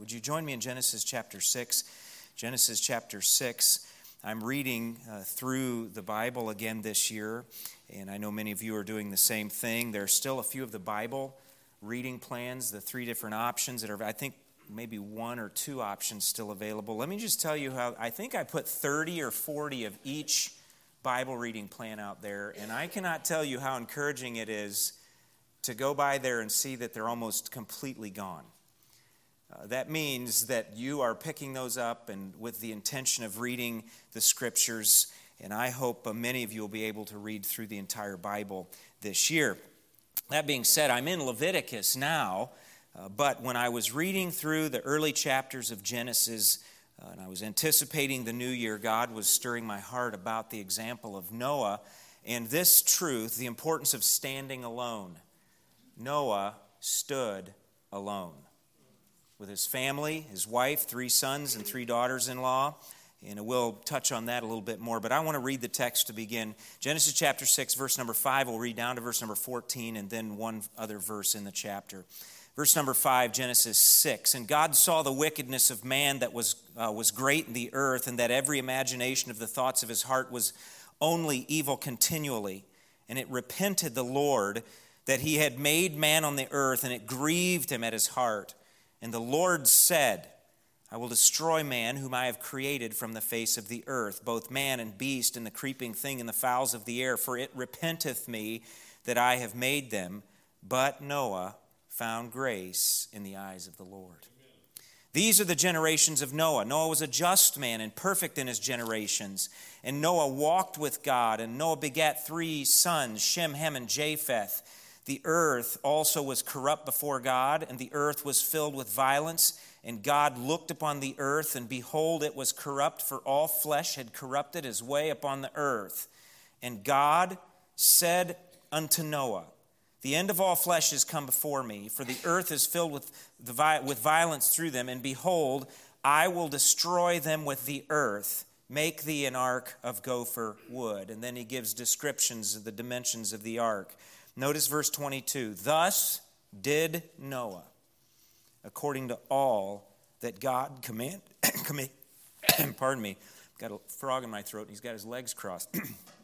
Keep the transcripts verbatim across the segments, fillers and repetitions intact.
Would you join me in Genesis chapter six? Genesis chapter six. I'm reading uh, through the Bible again this year, and I know many of you are doing the same thing. There are still a few of the Bible reading plans, the three different options that are, I think, maybe one or two options still available. Let me just tell you how, I think I put thirty or forty of each Bible reading plan out there, and I cannot tell you how encouraging it is to go by there and see that they're almost completely gone. Uh, that means that you are picking those up and with the intention of reading the Scriptures, and I hope uh, many of you will be able to read through the entire Bible this year. That being said, I'm in Leviticus now, uh, but when I was reading through the early chapters of Genesis, uh, and I was anticipating the new year, God was stirring my heart about the example of Noah, and this truth, the importance of standing alone. Noah stood alone with his family, his wife, three sons, and three daughters-in-law. And we'll touch on that a little bit more. But I want to read the text to begin. Genesis chapter six, verse number five. We'll read down to verse number fourteen and then one other verse in the chapter. Verse number five, Genesis six. And God saw the wickedness of man that was, uh, was great in the earth, and that every imagination of the thoughts of his heart was only evil continually. And it repented the Lord that he had made man on the earth, and it grieved him at his heart. And the Lord said, I will destroy man whom I have created from the face of the earth, both man and beast, and the creeping thing, and the fowls of the air, for it repenteth me that I have made them. But Noah found grace in the eyes of the Lord. These are the generations of Noah. Noah was a just man and perfect in his generations. And Noah walked with God, and Noah begat three sons, Shem, Ham, and Japheth. The earth also was corrupt before God, and the earth was filled with violence. And God looked upon the earth, and behold, it was corrupt, for all flesh had corrupted his way upon the earth. And God said unto Noah, the end of all flesh is come before me, for the earth is filled with, the, with violence through them. And behold, I will destroy them with the earth. Make thee an ark of gopher wood. And then he gives descriptions of the dimensions of the ark. Notice verse twenty-two. Thus did Noah, according to all that God command, command pardon me, got a frog in my throat, and he's got his legs crossed.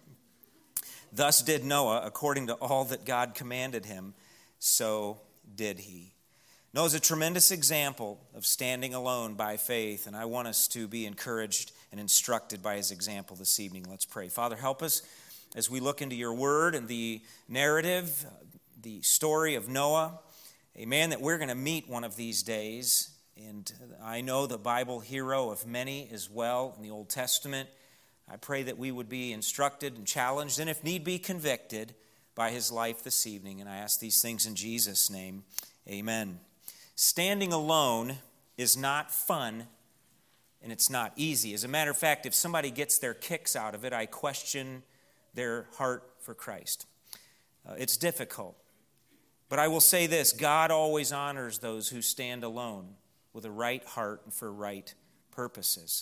Thus did Noah, according to all that God commanded him, so did he. Noah's a tremendous example of standing alone by faith, and I want us to be encouraged and instructed by his example this evening. Let's pray. Father, help us as we look into your word and the narrative, the story of Noah, a man that we're going to meet one of these days. And I know the Bible hero of many as well in the Old Testament. I pray that we would be instructed and challenged, and if need be, convicted by his life this evening. And I ask these things in Jesus' name. Amen. Standing alone is not fun, and it's not easy. As a matter of fact, if somebody gets their kicks out of it, I question their heart for Christ. Uh, it's difficult. But I will say this, God always honors those who stand alone with a right heart and for right purposes.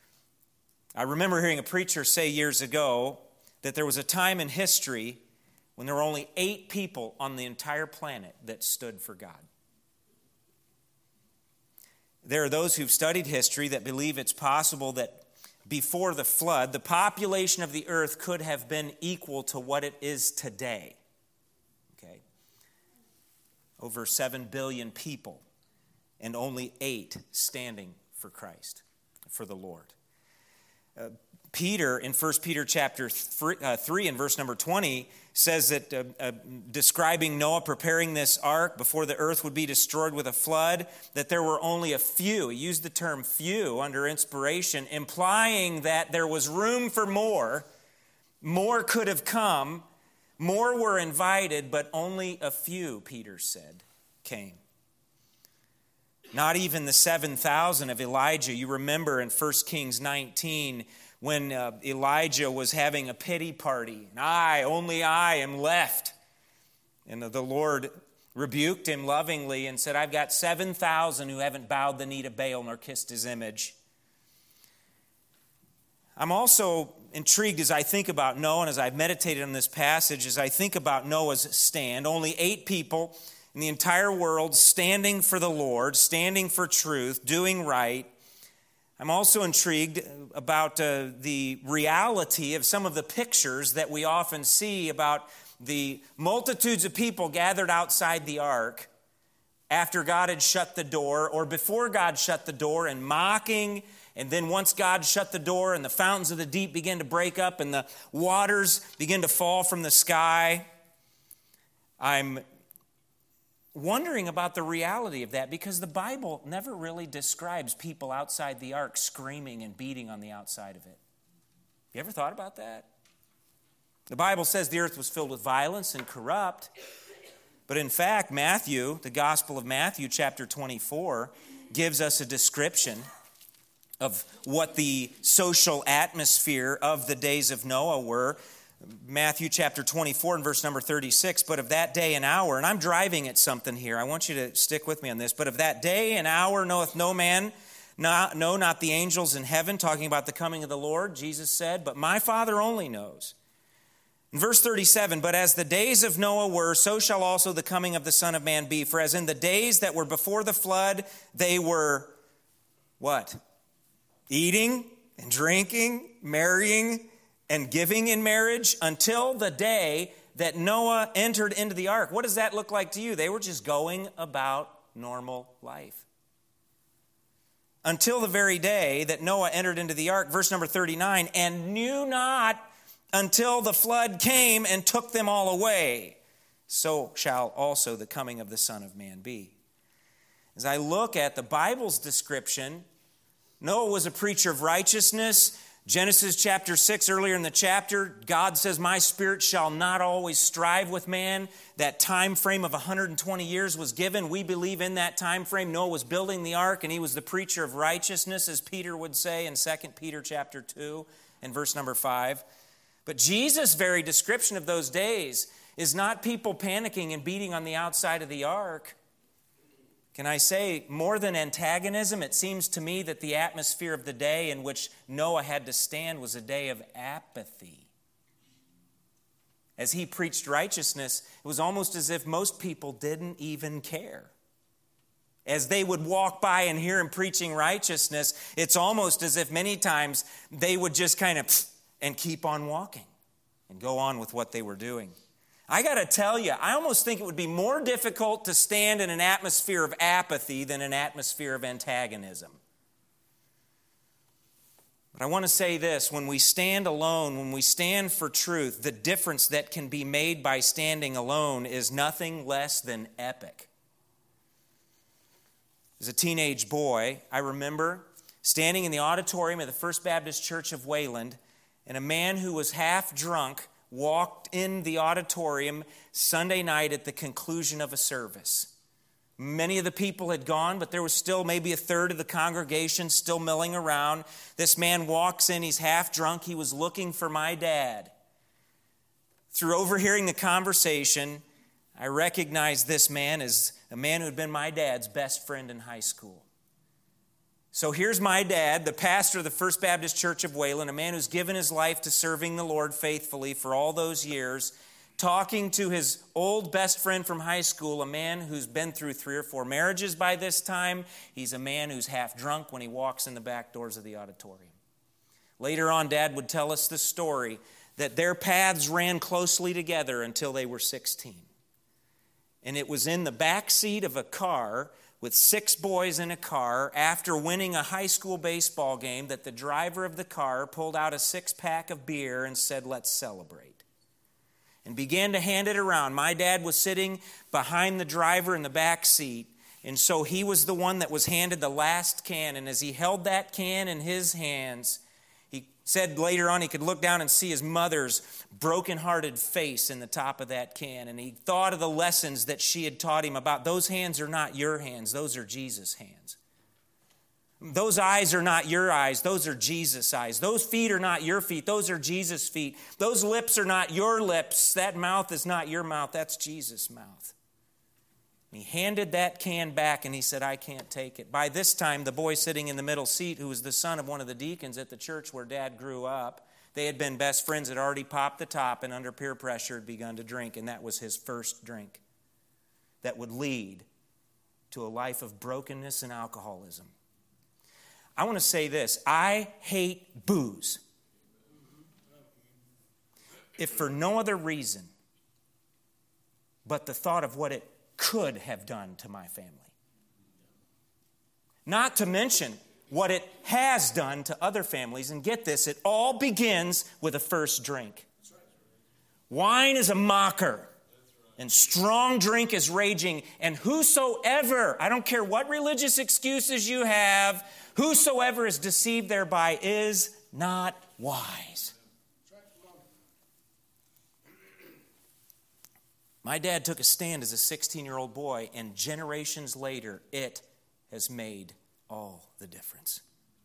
I remember hearing a preacher say years ago that there was a time in history when there were only eight people on the entire planet that stood for God. There are those who've studied history that believe it's possible that before the flood, the population of the earth could have been equal to what it is today. Okay? Over seven billion people, and only eight standing for Christ, for the Lord. Uh, Peter, in First Peter chapter three and verse number twenty, says that uh, uh, describing Noah preparing this ark before the earth would be destroyed with a flood, that there were only a few. He used the term few under inspiration, implying that there was room for more. More could have come. More were invited, but only a few, Peter said, came. Not even the seven thousand of Elijah. You remember in First Kings nineteen, when uh, Elijah was having a pity party. And I, only I am left. And the Lord rebuked him lovingly and said, I've got seven thousand who haven't bowed the knee to Baal nor kissed his image. I'm also intrigued as I think about Noah and as I've meditated on this passage, as I think about Noah's stand. Only eight people in the entire world standing for the Lord, standing for truth, doing right. I'm also intrigued about uh, the reality of some of the pictures that we often see about the multitudes of people gathered outside the ark after God had shut the door, or before God shut the door, and mocking. And then once God shut the door and the fountains of the deep began to break up and the waters begin to fall from the sky, I'm wondering about the reality of that, because the Bible never really describes people outside the ark screaming and beating on the outside of it. You ever thought about that? The Bible says the earth was filled with violence and corrupt, but in fact, Matthew, the Gospel of Matthew, chapter twenty-four, gives us a description of what the social atmosphere of the days of Noah were. Matthew chapter twenty-four and verse number thirty-six, but of that day and hour, and I'm driving at something here, I want you to stick with me on this, but of that day and hour knoweth no man, not, no, not the angels in heaven, talking about the coming of the Lord, Jesus said, but my Father only knows. In verse thirty-seven, but as the days of Noah were, so shall also the coming of the Son of Man be. For as in the days that were before the flood, they were, what? Eating and drinking, marrying, and giving in marriage, until the day that Noah entered into the ark. What does that look like to you? They were just going about normal life. Until the very day that Noah entered into the ark, verse number thirty-nine, and knew not until the flood came and took them all away. So shall also the coming of the Son of Man be. As I look at the Bible's description, Noah was a preacher of righteousness. Genesis chapter six, earlier in the chapter, God says, my spirit shall not always strive with man. That time frame of one hundred twenty years was given. We believe in that time frame. Noah was building the ark, and he was the preacher of righteousness, as Peter would say in Second Peter chapter two and verse number five. But Jesus' very description of those days is not people panicking and beating on the outside of the ark. Can I say, more than antagonism, it seems to me that the atmosphere of the day in which Noah had to stand was a day of apathy. As he preached righteousness, it was almost as if most people didn't even care. As they would walk by and hear him preaching righteousness, it's almost as if many times they would just kind of and keep on walking and go on with what they were doing. I got to tell you, I almost think it would be more difficult to stand in an atmosphere of apathy than an atmosphere of antagonism. But I want to say this, when we stand alone, when we stand for truth, the difference that can be made by standing alone is nothing less than epic. As a teenage boy, I remember standing in the auditorium of the First Baptist Church of Wayland, and a man who was half drunk walked in the auditorium Sunday night at the conclusion of a service. Many of the people had gone, but there was still maybe a third of the congregation still milling around. This man walks in, he's half drunk, he was looking for my dad. Through overhearing the conversation, I recognized this man as a man who had been my dad's best friend in high school. So here's my dad, the pastor of the First Baptist Church of Wayland, a man who's given his life to serving the Lord faithfully for all those years, talking to his old best friend from high school, a man who's been through three or four marriages by this time. He's a man who's half drunk when he walks in the back doors of the auditorium. Later on, Dad would tell us the story that their paths ran closely together until they were sixteen. And it was in the back seat of a car with six boys in a car, after winning a high school baseball game, that the driver of the car pulled out a six-pack of beer and said, let's celebrate. And began to hand it around. My dad was sitting behind the driver in the back seat, and so he was the one that was handed the last can. And as he held that can in his hands, he said later on he could look down and see his mother's broken-hearted face in the top of that can. And he thought of the lessons that she had taught him about those hands are not your hands, those are Jesus' hands. Those eyes are not your eyes, those are Jesus' eyes. Those feet are not your feet, those are Jesus' feet. Those lips are not your lips, that mouth is not your mouth, that's Jesus' mouth. And he handed that can back and he said, I can't take it. By this time, the boy sitting in the middle seat, who was the son of one of the deacons at the church where Dad grew up, they had been best friends, had already popped the top and under peer pressure had begun to drink, and that was his first drink. that would lead to a life of brokenness and alcoholism. I want to say this. I hate booze. If for no other reason but the thought of what it could have done to my family. Not to mention what it has done to other families. And get this, it all begins with a first drink. Wine is a mocker, and strong drink is raging. And whosoever, I don't care what religious excuses you have, whosoever is deceived thereby is not wise. My dad took a stand as a sixteen-year-old boy, and generations later, it has made all the difference.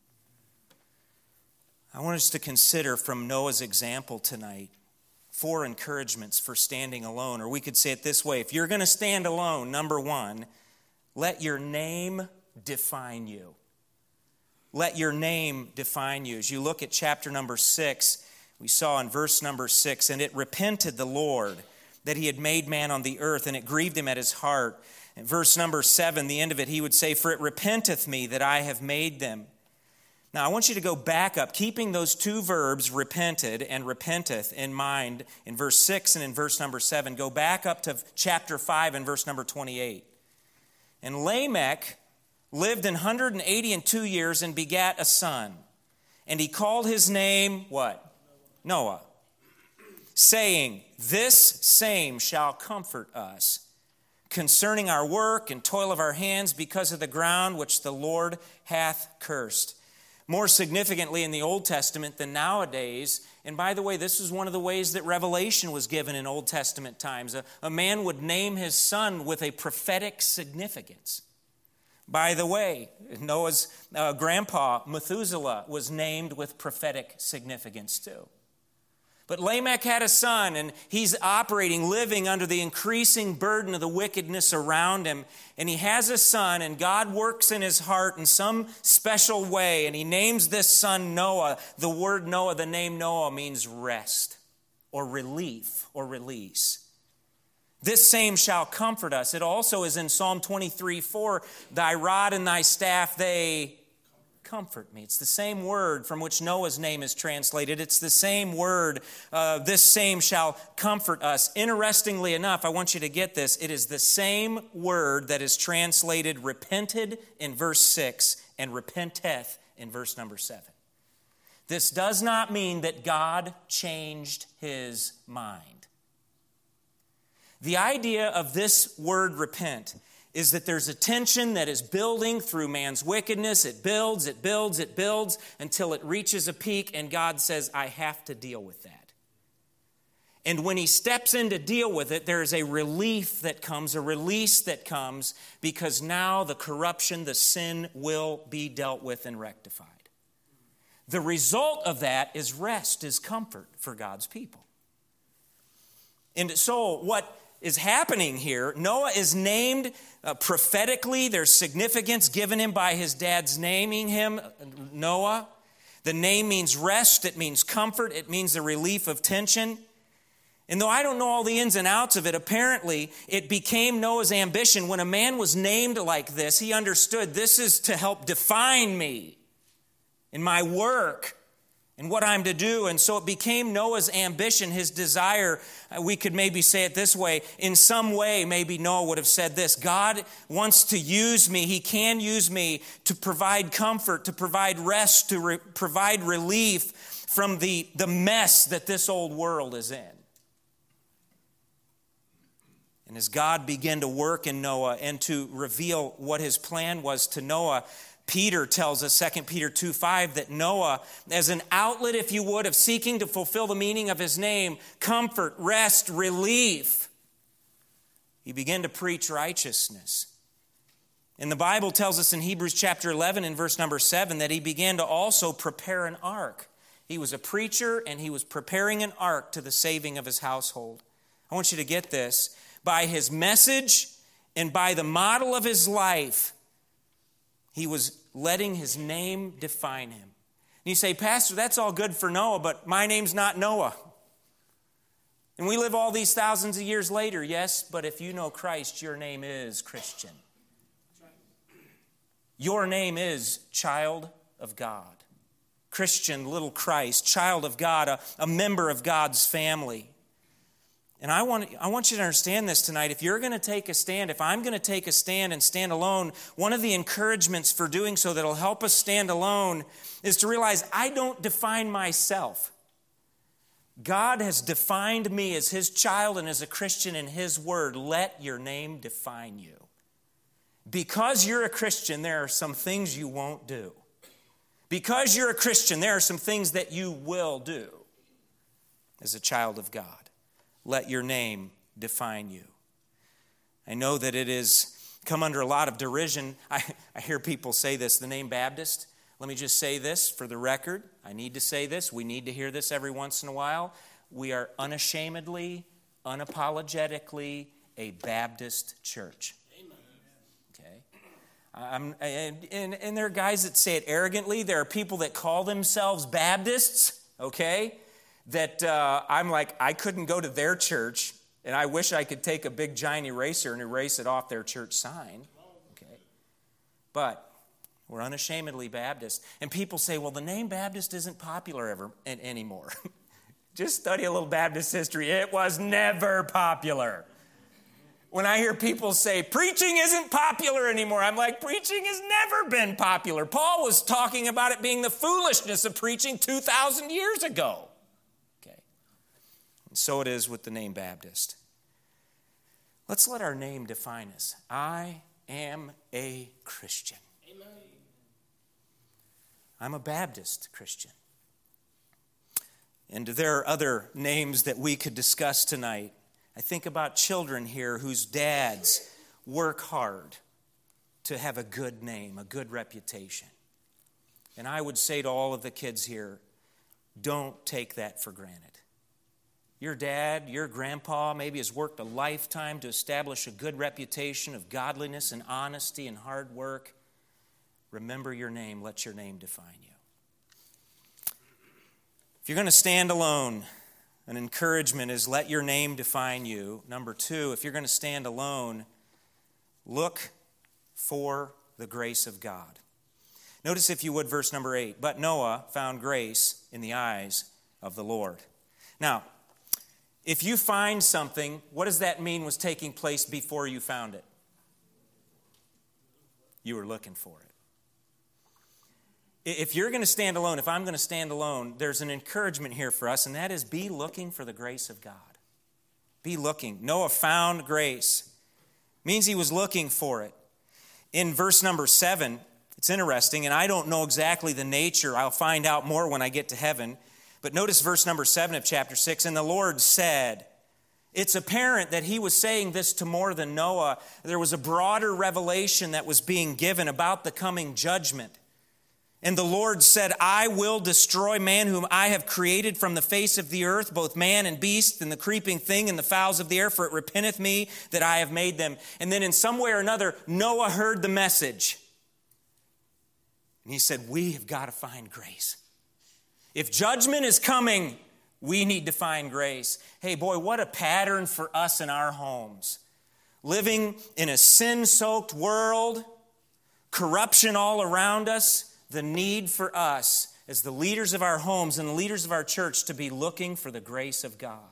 I want us to consider from Noah's example tonight four encouragements for standing alone. Or we could say it this way. If you're going to stand alone, number one, let your name define you. Let your name define you. As you look at chapter number six, we saw in verse number six, and it repented the Lord that he had made man on the earth, and it grieved him at his heart. In verse number seven, the end of it, he would say, for it repenteth me that I have made them. Now, I want you to go back up, keeping those two verbs, repented and repenteth, in mind in verse six and in verse number seven. Go back up to chapter five and verse number twenty-eight. And Lamech lived an hundred and eighty and two years and begat a son. And he called his name, what? Noah. Saying, this same shall comfort us concerning our work and toil of our hands because of the ground which the Lord hath cursed. More significantly in the Old Testament than nowadays, and by the way, this is one of the ways that revelation was given in Old Testament times. A, a man would name his son with a prophetic significance. By the way, Noah's uh, grandpa, Methuselah, was named with prophetic significance too. But Lamech had a son, and he's operating, living under the increasing burden of the wickedness around him. And he has a son, and God works in his heart in some special way. And he names this son Noah. The word Noah, the name Noah, means rest or relief or release. This same shall comfort us. It also is in Psalm twenty-three four, thy rod and thy staff, they comfort me. It's the same word from which Noah's name is translated. It's the same word, uh, this same shall comfort us. Interestingly enough, I want you to get this. It is the same word that is translated repented in verse six and repenteth in verse number seven. This does not mean that God changed his mind. The idea of this word repent is that there's a tension that is building through man's wickedness. It builds, it builds, it builds until it reaches a peak, and God says, I have to deal with that. And when he steps in to deal with it, there is a relief that comes, a release that comes, because now the corruption, the sin will be dealt with and rectified. The result of that is rest, is comfort for God's people. And so what is happening here, Noah is named uh, prophetically. There's significance given him by his dad's naming him Noah. The name means rest. It means comfort. It means the relief of tension. And though I don't know all the ins and outs of it, apparently it became Noah's ambition. When a man was named like this, he understood this is to help define me in my work and what I'm to do. And so it became Noah's ambition, his desire. We could maybe say it this way. In some way, maybe Noah would have said this: God wants to use me. He can use me to provide comfort, to provide rest, to re- provide relief from the, the mess that this old world is in. And as God began to work in Noah and to reveal what his plan was to Noah, Peter tells us, Second Peter two five, that Noah, as an outlet, if you would, of seeking to fulfill the meaning of his name, comfort, rest, relief, he began to preach righteousness. And the Bible tells us in Hebrews chapter eleven and verse number seven that he began to also prepare an ark. He was a preacher and he was preparing an ark to the saving of his household. I want you to get this. By his message and by the model of his life, he was letting his name define him. And you say, Pastor, that's all good for Noah, but my name's not Noah. And we live all these thousands of years later, yes, but if you know Christ, your name is Christian. Your name is child of God. Christian, little Christ, child of God, a, a member of God's family. And I want, I want you to understand this tonight. If you're going to take a stand, if I'm going to take a stand and stand alone, one of the encouragements for doing so that will help us stand alone is to realize I don't define myself. God has defined me as His child and as a Christian in His Word. Let your name define you. Because you're a Christian, there are some things you won't do. Because you're a Christian, there are some things that you will do as a child of God. Let your name define you. I know that it has come under a lot of derision. I, I hear people say this, the name Baptist. Let me just say this for the record. I need to say this. We need to hear this every once in a while. We are unashamedly, unapologetically a Baptist church. I'm, and, and, and there are guys that say it arrogantly. There are people that call themselves Baptists, okay, that uh, I'm like, I couldn't go to their church, and I wish I could take a big giant eraser and erase it off their church sign, okay. But we're unashamedly Baptist. And people say, well, the name Baptist isn't popular ever anymore. Just study a little Baptist history. It was never popular. When I hear people say, preaching isn't popular anymore, I'm like, preaching has never been popular. Paul was talking about it being the foolishness of preaching two thousand years ago. Okay. And so it is with the name Baptist. Let's let our name define us. I am a Christian. Amen. I'm a Baptist Christian. And there are other names that we could discuss tonight. I think about children here whose dads work hard to have a good name, a good reputation. And I would say to all of the kids here, don't take that for granted. Your dad, your grandpa maybe has worked a lifetime to establish a good reputation of godliness and honesty and hard work. Remember your name. Let your name define you. If you're going to stand alone, an encouragement is let your name define you. Number two, if you're going to stand alone, look for the grace of God. Notice, if you would, verse number eight. But Noah found grace in the eyes of the Lord. Now, if you find something, what does that mean was taking place before you found it? You were looking for it. If you're going to stand alone, if I'm going to stand alone, there's an encouragement here for us, and that is be looking for the grace of God. Be looking. Noah found grace. Means he was looking for it. In verse number seven, it's interesting, and I don't know exactly the nature. I'll find out more when I get to heaven. But notice verse number seven of chapter six. And the Lord said, it's apparent that he was saying this to more than Noah. There was a broader revelation that was being given about the coming judgment. And the Lord said, I will destroy man whom I have created from the face of the earth, both man and beast, and the creeping thing and the fowls of the air, for it repenteth me that I have made them. And then in some way or another, Noah heard the message. And he said, we have got to find grace. If judgment is coming, we need to find grace. Hey, boy, what a pattern for us in our homes. Living in a sin-soaked world, corruption all around us, the need for us as the leaders of our homes and the leaders of our church to be looking for the grace of God.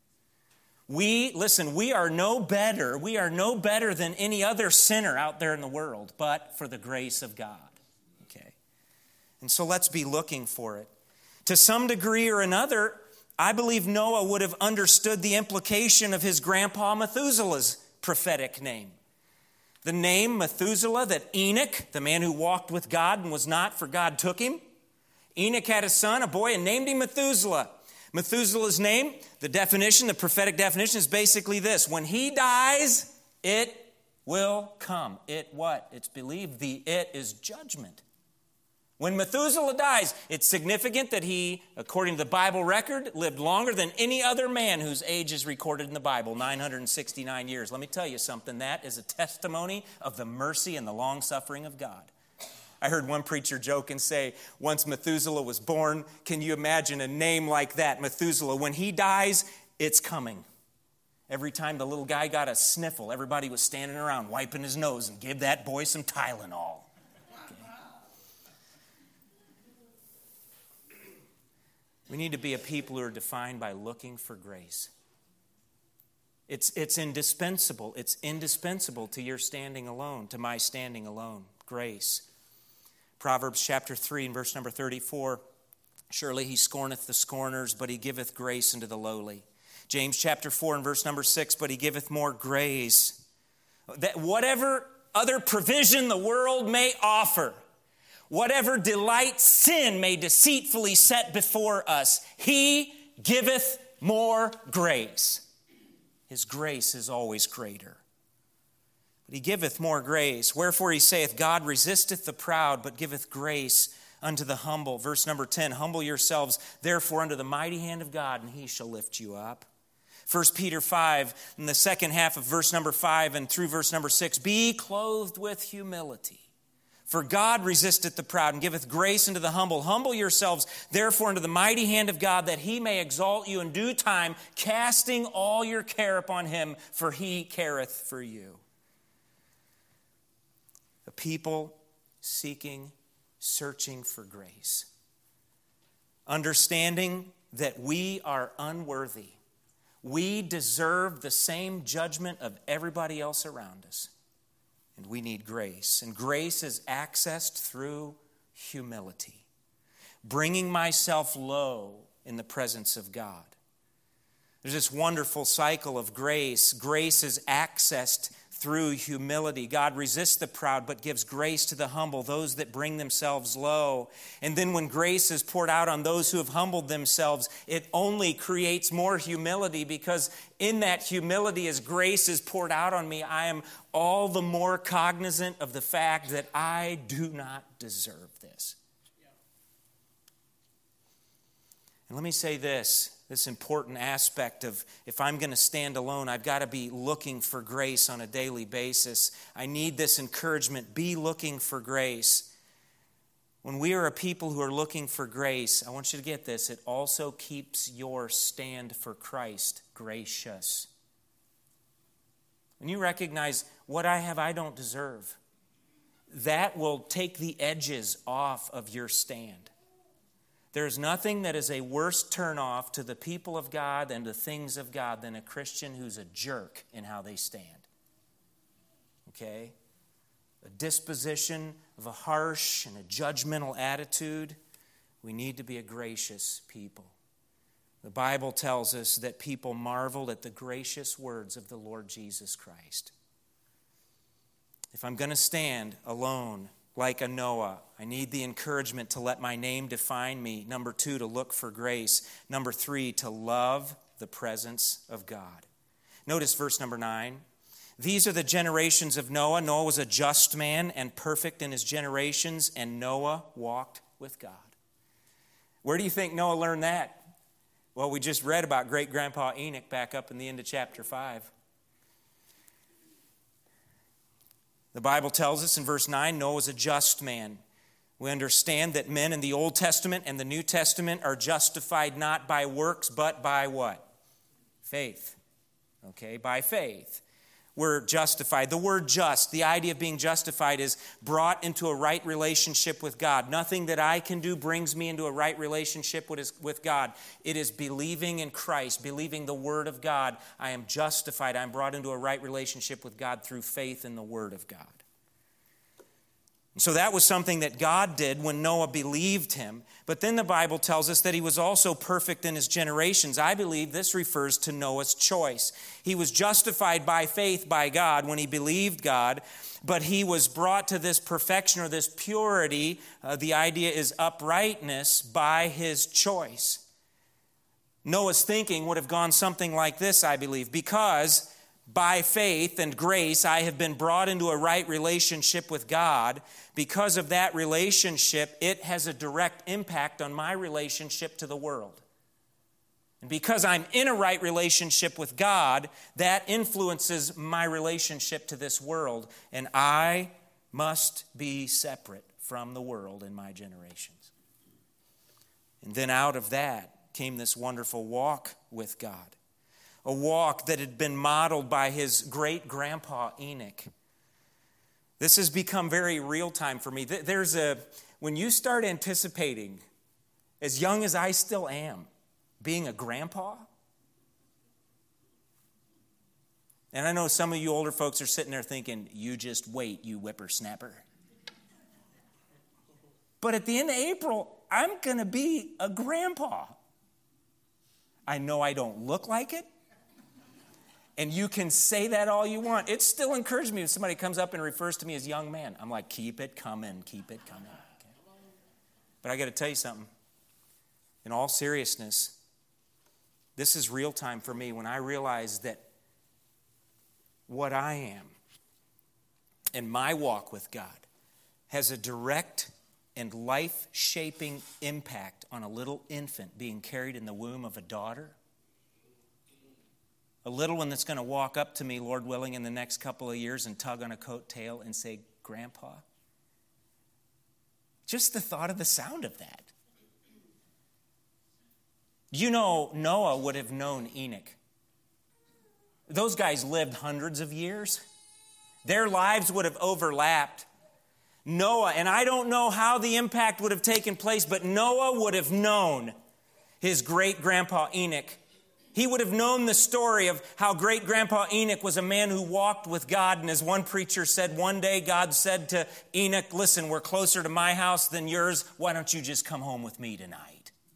We, listen, we are no better, we are no better than any other sinner out there in the world, but for the grace of God. Okay. And so let's be looking for it. To some degree or another, I believe Noah would have understood the implication of his grandpa Methuselah's prophetic name. The name Methuselah that Enoch, the man who walked with God and was not, for God took him. Enoch had a son, a boy, and named him Methuselah. Methuselah's name, the definition, the prophetic definition is basically this. When he dies, it will come. It what? It's believed the it is judgment. When Methuselah dies, it's significant that he, according to the Bible record, lived longer than any other man whose age is recorded in the Bible, nine hundred sixty-nine years. Let me tell you something. That is a testimony of the mercy and the long-suffering of God. I heard one preacher joke and say, once Methuselah was born, can you imagine a name like that, Methuselah? When he dies, it's coming. Every time the little guy got a sniffle, everybody was standing around wiping his nose and give that boy some Tylenol. Okay. We need to be a people who are defined by looking for grace. It's, it's indispensable. It's indispensable to your standing alone, to my standing alone. Grace. Proverbs chapter three and verse number thirty-four. Surely he scorneth the scorners, but he giveth grace unto the lowly. James chapter four and verse number six, but he giveth more grace. That whatever other provision the world may offer, whatever delight sin may deceitfully set before us, he giveth more grace. His grace is always greater. But he giveth more grace. Wherefore he saith, God resisteth the proud, but giveth grace unto the humble. Verse number ten, humble yourselves therefore unto the mighty hand of God, and he shall lift you up. First Peter five, in the second half of verse number five and through verse number six, be clothed with humility. For God resisteth the proud and giveth grace unto the humble. Humble yourselves, therefore, unto the mighty hand of God, that he may exalt you in due time, casting all your care upon him, for he careth for you. A people seeking, searching for grace. Understanding that we are unworthy. We deserve the same judgment of everybody else around us. And we need grace. And grace is accessed through humility. Bringing myself low in the presence of God. There's this wonderful cycle of grace. Grace is accessed through humility. God resists the proud, but gives grace to the humble, those that bring themselves low. And then when grace is poured out on those who have humbled themselves, it only creates more humility, because in that humility, as grace is poured out on me, I am all the more cognizant of the fact that I do not deserve this. And let me say this. This important aspect of, if I'm going to stand alone, I've got to be looking for grace on a daily basis. I need this encouragement. Be looking for grace. When we are a people who are looking for grace, I want you to get this. It also keeps your stand for Christ gracious. When you recognize what I have, I don't deserve, that will take the edges off of your stand. There's nothing that is a worse turnoff to the people of God and the things of God than a Christian who's a jerk in how they stand. Okay? A disposition of a harsh and a judgmental attitude. We need to be a gracious people. The Bible tells us that people marveled at the gracious words of the Lord Jesus Christ. If I'm going to stand alone, like a Noah, I need the encouragement to let my name define me. Number two, to look for grace. Number three, to love the presence of God. Notice verse number nine. These are the generations of Noah. Noah was a just man and perfect in his generations, and Noah walked with God. Where do you think Noah learned that? Well, we just read about great-grandpa Enoch back up in the end of chapter five. The Bible tells us in verse nine, Noah was a just man. We understand that men in the Old Testament and the New Testament are justified not by works, but by what? Faith. Okay, by faith. We're justified. The word just, the idea of being justified, is brought into a right relationship with God. Nothing that I can do brings me into a right relationship with God. It is believing in Christ, believing the Word of God. I am justified. I'm brought into a right relationship with God through faith in the Word of God. And so that was something that God did when Noah believed him. But then the Bible tells us that he was also perfect in his generations. I believe this refers to Noah's choice. He was justified by faith by God when he believed God, but he was brought to this perfection or this purity. Uh, the idea is uprightness by his choice. Noah's thinking would have gone something like this, I believe, because by faith and grace, I have been brought into a right relationship with God. Because of that relationship, it has a direct impact on my relationship to the world. And because I'm in a right relationship with God, that influences my relationship to this world. And I must be separate from the world in my generations. And then out of that came this wonderful walk with God. a walk that had been modeled by his great-grandpa Enoch. This has become very real-time for me. There's a, when you start anticipating, as young as I still am, being a grandpa, and I know some of you older folks are sitting there thinking, you just wait, you whippersnapper. But at the end of April, I'm going to be a grandpa. I know I don't look like it. And you can say that all you want. It still encourages me when somebody comes up and refers to me as young man. I'm like, keep it coming, keep it coming. Okay. But I got to tell you something. In all seriousness, this is real time for me when I realize that what I am and my walk with God has a direct and life-shaping impact on a little infant being carried in the womb of a daughter. A little one that's going to walk up to me, Lord willing, in the next couple of years and tug on a coattail and say, Grandpa. Just the thought of the sound of that. You know, Noah would have known Enoch. Those guys lived hundreds of years. Their lives would have overlapped. Noah, and I don't know how the impact would have taken place, but Noah would have known his great-grandpa Enoch. He would have known the story of how great-grandpa Enoch was a man who walked with God. And as one preacher said, one day God said to Enoch, listen, we're closer to my house than yours. Why don't you just come home with me tonight?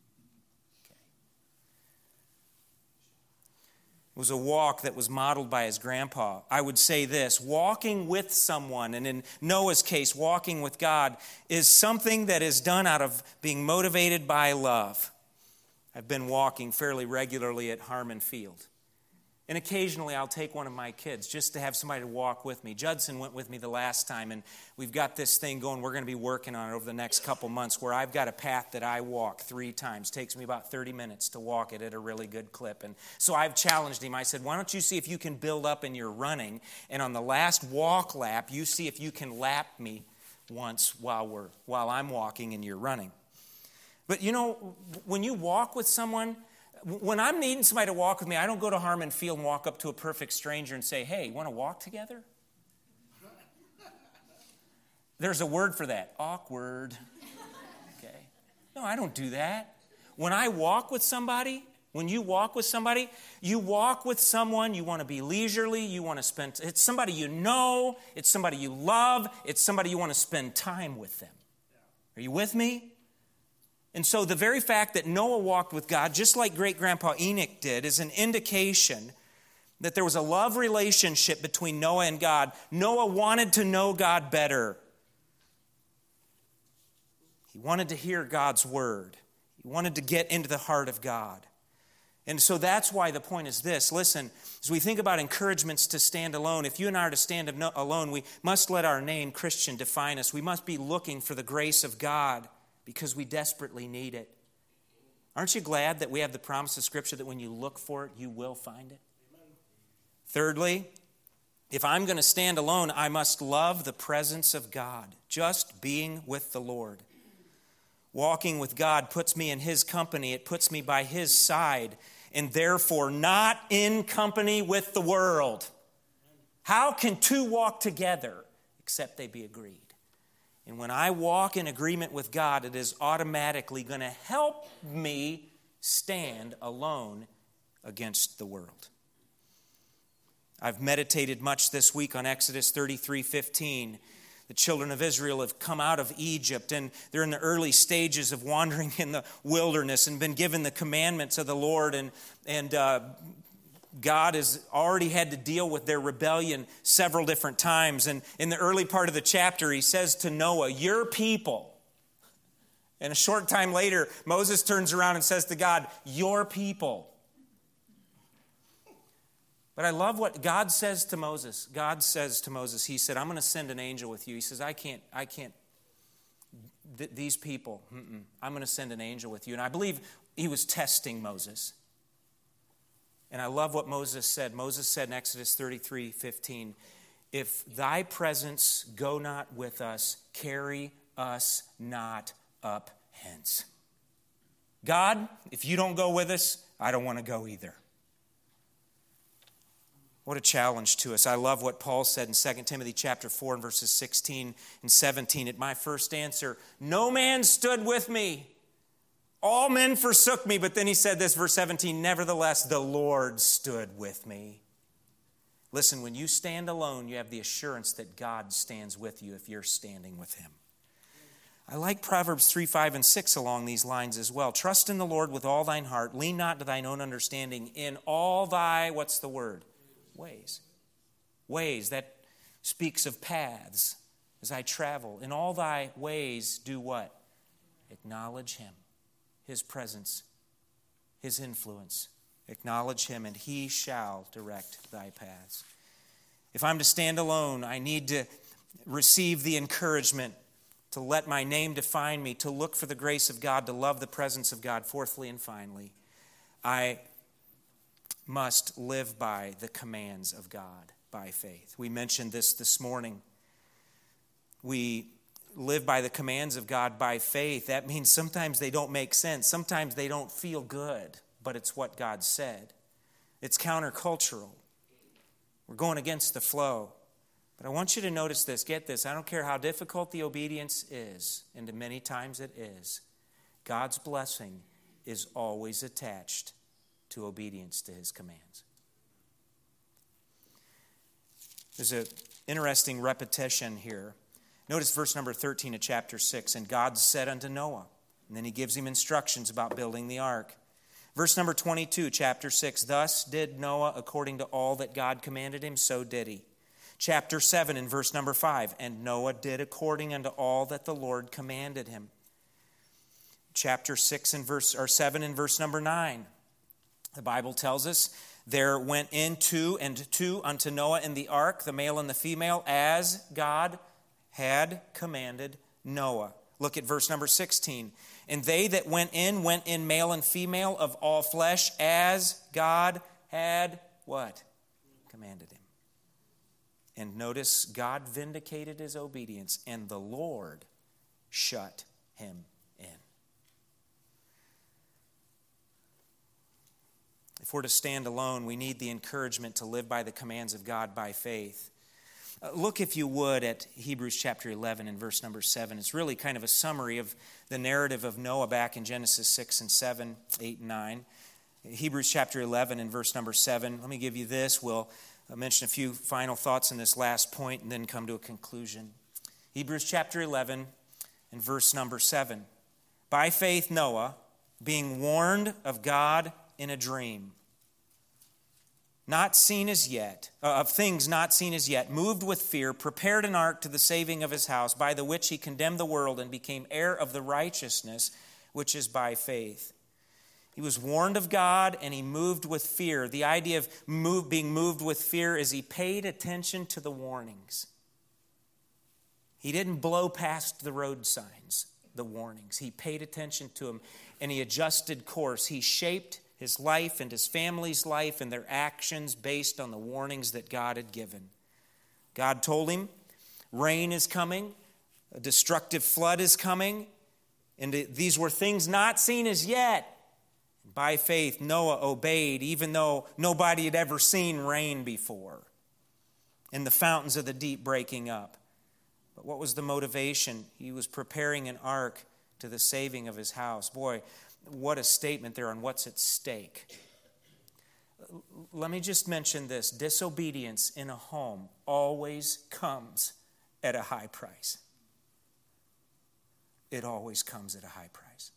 It was a walk that was modeled by his grandpa. I would say this, walking with someone, and in Noah's case, walking with God, is something that is done out of being motivated by love. I've been walking fairly regularly at Harmon Field. And occasionally I'll take one of my kids just to have somebody to walk with me. Judson went with me the last time, and we've got this thing going. We're going to be working on it over the next couple months where I've got a path that I walk three times. It takes me about thirty minutes to walk it at a really good clip. And so I've challenged him. I said, why don't you see if you can build up in your running, and on the last walk lap, you see if you can lap me once while we're while I'm walking and you're running. But you know, when you walk with someone, when I'm needing somebody to walk with me, I don't go to Harmon Field and walk up to a perfect stranger and say, hey, want to walk together? There's a word for that, awkward. Okay. No, I don't do that. When I walk with somebody, when you walk with somebody, you walk with someone, you want to be leisurely, you want to spend, it's somebody you know, it's somebody you love, it's somebody you want to spend time with them. Are you with me? And so the very fact that Noah walked with God, just like great-grandpa Enoch did, is an indication that there was a love relationship between Noah and God. Noah wanted to know God better. He wanted to hear God's word. He wanted to get into the heart of God. And so that's why the point is this. Listen, as we think about encouragements to stand alone, if you and I are to stand alone, we must let our name, Christian, define us. We must be looking for the grace of God, because we desperately need it. Aren't you glad that we have the promise of Scripture that when you look for it, you will find it? Amen. Thirdly, if I'm going to stand alone, I must love the presence of God, just being with the Lord. Walking with God puts me in His company. It puts me by His side, and therefore not in company with the world. How can two walk together except they be agreed? And when I walk in agreement with God, it is automatically going to help me stand alone against the world. I've meditated much this week on Exodus thirty-three fifteen. The children of Israel have come out of Egypt, and they're in the early stages of wandering in the wilderness and been given the commandments of the Lord, and and uh, God has already had to deal with their rebellion several different times. And in the early part of the chapter, he says to Noah, your people. And a short time later, Moses turns around and says to God, your people. But I love what God says to Moses. God says to Moses, he said, I'm going to send an angel with you. He says, I can't, I can't, th- these people, mm-mm, I'm going to send an angel with you. And I believe he was testing Moses. And I love what Moses said. Moses said in Exodus thirty-three fifteen, if thy presence go not with us, carry us not up hence. God, if you don't go with us, I don't want to go either. What a challenge to us. I love what Paul said in Second Timothy chapter four and verses sixteen and seventeen. At my first answer, no man stood with me. All men forsook me. But then he said this, verse seventeen, nevertheless, the Lord stood with me. Listen, when you stand alone, you have the assurance that God stands with you if you're standing with him. I like Proverbs three, five, and six along these lines as well. Trust in the Lord with all thine heart. Lean not to thine own understanding. In all thy, what's the word? Ways. Ways, that speaks of paths as I travel. In all thy ways, do what? Acknowledge him, his presence, his influence. Acknowledge him, and he shall direct thy paths. If I'm to stand alone, I need to receive the encouragement to let my name define me, to look for the grace of God, to love the presence of God. Fourthly and finally, I must live by the commands of God by faith. We mentioned this this morning. We live by the commands of God by faith. That means sometimes they don't make sense. Sometimes they don't feel good, but it's what God said. It's countercultural. We're going against the flow. But I want you to notice this. Get this. I don't care how difficult the obedience is, and many times it is, God's blessing is always attached to obedience to his commands. There's an interesting repetition here. Notice verse number thirteen of chapter six. And God said unto Noah, and then he gives him instructions about building the ark. Verse number twenty-two, chapter six. Thus did Noah according to all that God commanded him, so did he. Chapter seven and verse number five. And Noah did according unto all that the Lord commanded him. Chapter six and verse or seven and verse number nine. The Bible tells us, there went in two and two unto Noah in the ark, the male and the female, as God had commanded Noah. Look at verse number sixteen. And they that went in, went in male and female of all flesh, as God had what? Commanded him. And notice, God vindicated his obedience, and the Lord shut him in. If we're to stand alone, we need the encouragement to live by the commands of God by faith. Uh, look, if you would, at Hebrews chapter eleven and verse number seven. It's really kind of a summary of the narrative of Noah back in Genesis six and seven, eight and nine. Hebrews chapter eleven and verse number seven. Let me give you this. We'll mention a few final thoughts in this last point and then come to a conclusion. Hebrews chapter eleven and verse number seven. By faith Noah, being warned of God in a dream, not seen as yet, uh, of things not seen as yet, moved with fear, prepared an ark to the saving of his house, by the which he condemned the world and became heir of the righteousness which is by faith. He was warned of God and he moved with fear. The idea of move, being moved with fear is he paid attention to the warnings. He didn't blow past the road signs, the warnings. He paid attention to them and he adjusted course. He shaped his life and his family's life and their actions based on the warnings that God had given. God told him, rain is coming, a destructive flood is coming, and these were things not seen as yet. By faith, Noah obeyed, even though nobody had ever seen rain before, and the fountains of the deep breaking up. But what was the motivation? He was preparing an ark to the saving of his house. Boy, what a statement there on what's at stake. Let me just mention this. Disobedience in a home always comes at a high price. It always comes at a high price.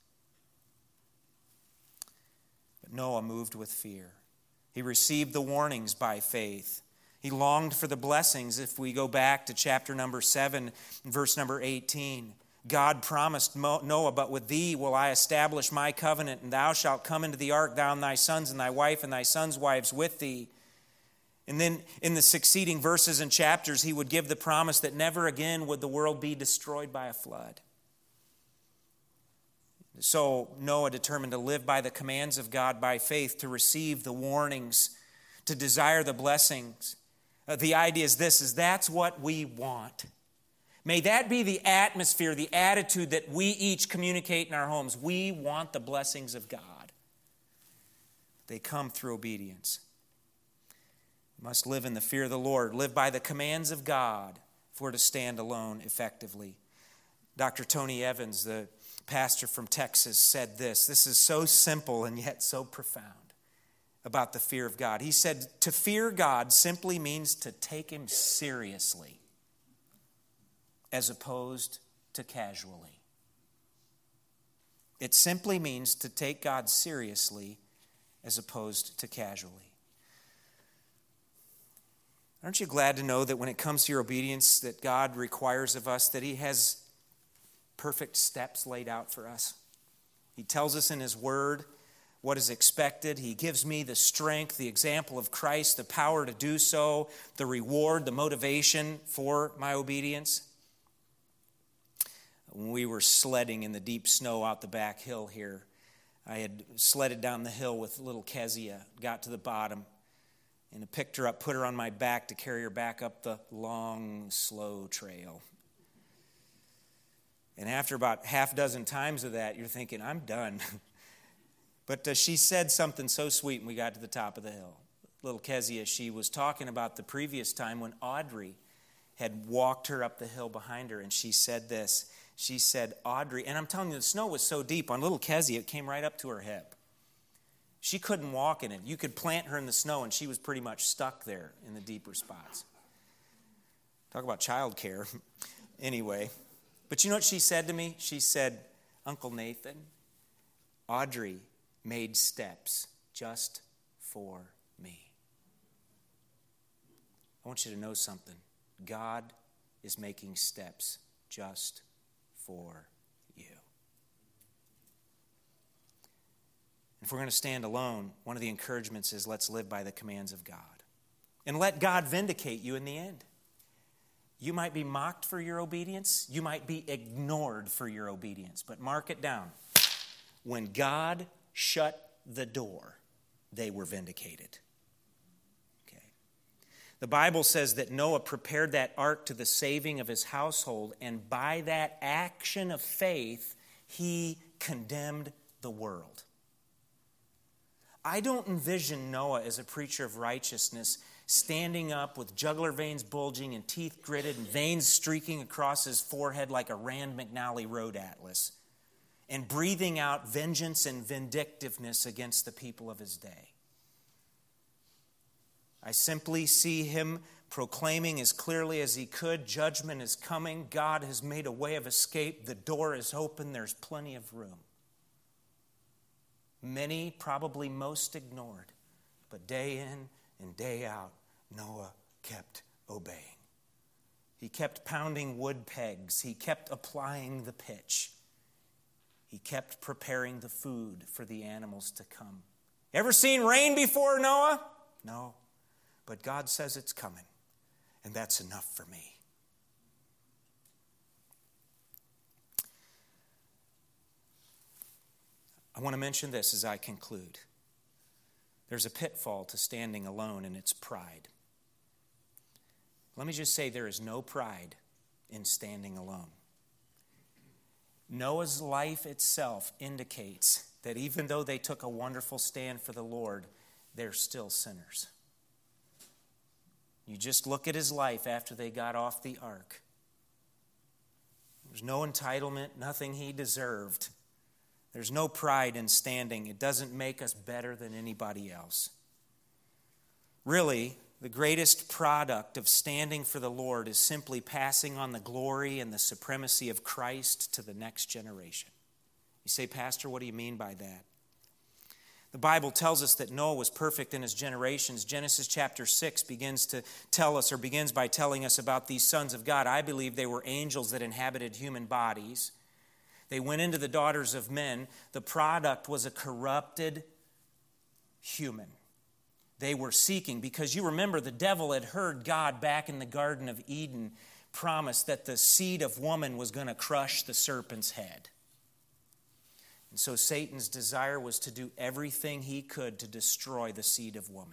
But Noah moved with fear. He received the warnings by faith. He longed for the blessings. If we go back to chapter number seven, verse number eighteen, God promised Noah, but with thee will I establish my covenant, and thou shalt come into the ark, thou and thy sons and thy wife and thy sons' wives with thee. And then in the succeeding verses and chapters, he would give the promise that never again would the world be destroyed by a flood. So Noah determined to live by the commands of God by faith, to receive the warnings, to desire the blessings. Uh, the idea is this, is that's what we want. May that be the atmosphere, the attitude that we each communicate in our homes. We want the blessings of God. They come through obedience. We must live in the fear of the Lord, live by the commands of God if we're to stand alone effectively. Doctor Tony Evans, the pastor from Texas, said this. This is so simple and yet so profound about the fear of God. He said, to fear God simply means to take Him seriously as opposed to casually. It simply means to take God seriously as opposed to casually. Aren't you glad to know that when it comes to your obedience that God requires of us, that He has perfect steps laid out for us? He tells us in His Word what is expected. He gives me the strength, the example of Christ, the power to do so, the reward, the motivation for my obedience. When we were sledding in the deep snow out the back hill here, I had sledded down the hill with little Kezia, got to the bottom, and I picked her up, put her on my back to carry her back up the long, slow trail. And after about half a dozen times of that, you're thinking, I'm done. But uh, she said something so sweet when we got to the top of the hill. Little Kezia, she was talking about the previous time when Audrey had walked her up the hill behind her, and she said this. She said, Audrey, and I'm telling you, the snow was so deep on little Kezia, it came right up to her hip. She couldn't walk in it. You could plant her in the snow, and she was pretty much stuck there in the deeper spots. Talk about childcare. Anyway, but you know what she said to me? She said, Uncle Nathan, Audrey made steps just for me. I want you to know something. God is making steps just for you. If we're going to stand alone, one of the encouragements is let's live by the commands of God. And let God vindicate you in the end. You might be mocked for your obedience. You might be ignored for your obedience. But mark it down. When God shut the door, they were vindicated. Okay. The Bible says that Noah prepared that ark to the saving of his household, and by that action of faith, he condemned the world. I don't envision Noah as a preacher of righteousness standing up with jugular veins bulging and teeth gritted and veins streaking across his forehead like a Rand McNally road atlas and breathing out vengeance and vindictiveness against the people of his day. I simply see him proclaiming as clearly as he could, judgment is coming, God has made a way of escape, the door is open, there's plenty of room. Many, probably most ignored, but day in and day out, Noah kept obeying. He kept pounding wood pegs. He kept applying the pitch. He kept preparing the food for the animals to come. Ever seen rain before, Noah? No, but God says it's coming, and that's enough for me. I want to mention this as I conclude. There's a pitfall to standing alone, and it's pride. Let me just say there is no pride in standing alone. Noah's life itself indicates that even though they took a wonderful stand for the Lord, they're still sinners. You just look at his life after they got off the ark. There's no entitlement, nothing he deserved. There's no pride in standing. It doesn't make us better than anybody else. Really, the greatest product of standing for the Lord is simply passing on the glory and the supremacy of Christ to the next generation. You say, Pastor, what do you mean by that? The Bible tells us that Noah was perfect in his generations. Genesis chapter six begins to tell us, or begins by telling us about these sons of God. I believe they were angels that inhabited human bodies. They went into the daughters of men. The product was a corrupted human. They were seeking, because you remember the devil had heard God back in the Garden of Eden promise that the seed of woman was going to crush the serpent's head. And so Satan's desire was to do everything he could to destroy the seed of woman.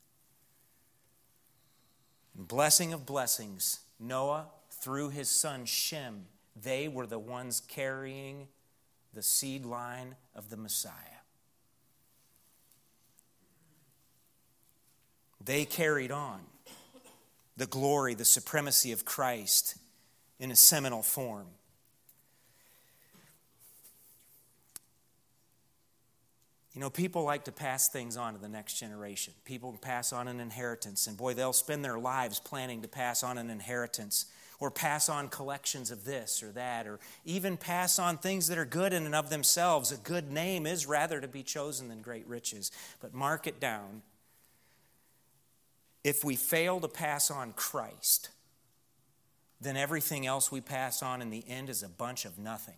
And blessing of blessings, Noah, through his son Shem, they were the ones carrying the seed line of the Messiah. They carried on the glory, the supremacy of Christ in a seminal form. You know, people like to pass things on to the next generation. People can pass on an inheritance, and boy, they'll spend their lives planning to pass on an inheritance, or pass on collections of this or that, or even pass on things that are good in and of themselves. A good name is rather to be chosen than great riches. But mark it down. If we fail to pass on Christ, then everything else we pass on in the end is a bunch of nothing.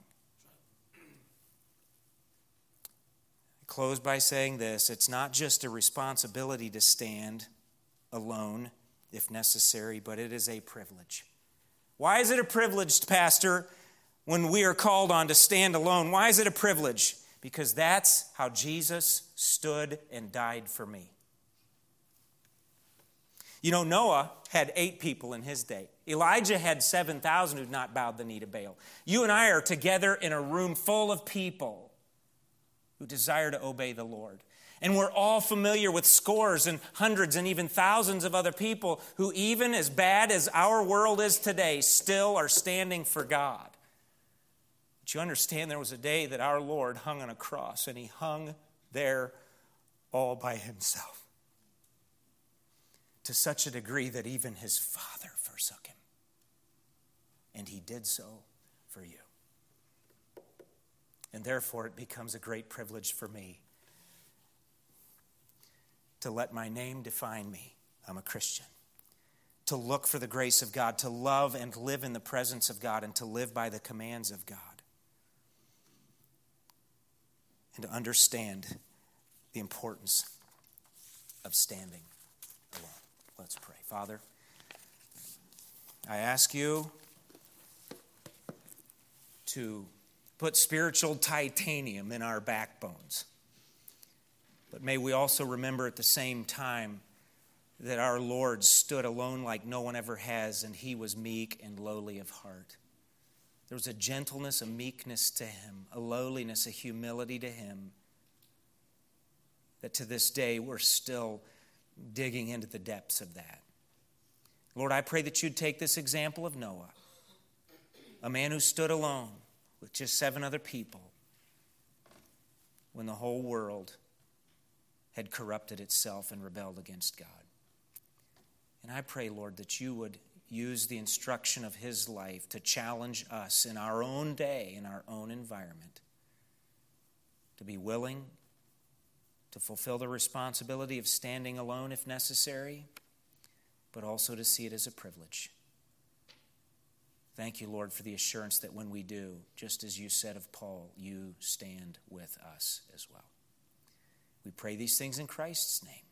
I close by saying this: it's not just a responsibility to stand alone if necessary, but it is a privilege. Why is it a privilege, Pastor, when we are called on to stand alone? Why is it a privilege? Because that's how Jesus stood and died for me. You know, Noah had eight people in his day. Elijah had seven thousand who'd not bowed the knee to Baal. You and I are together in a room full of people who desire to obey the Lord. And we're all familiar with scores and hundreds and even thousands of other people who, even as bad as our world is today, still are standing for God. But you understand, there was a day that our Lord hung on a cross, and he hung there all by himself, to such a degree that even his Father forsook him. And he did so for you. And therefore it becomes a great privilege for me to let my name define me. I'm a Christian. To look for the grace of God, to love and live in the presence of God, and to live by the commands of God. And to understand the importance of standing alone. Let's pray. Father, I ask you to put spiritual titanium in our backbones. But may we also remember at the same time that our Lord stood alone like no one ever has, and he was meek and lowly of heart. There was a gentleness, a meekness to him, a lowliness, a humility to him, that to this day we're still digging into the depths of that. Lord, I pray that you'd take this example of Noah, a man who stood alone with just seven other people when the whole world had corrupted itself and rebelled against God. And I pray, Lord, that you would use the instruction of his life to challenge us in our own day, in our own environment, to be willing to fulfill the responsibility of standing alone if necessary, but also to see it as a privilege. Thank you, Lord, for the assurance that when we do, just as you said of Paul, you stand with us as well. We pray these things in Christ's name.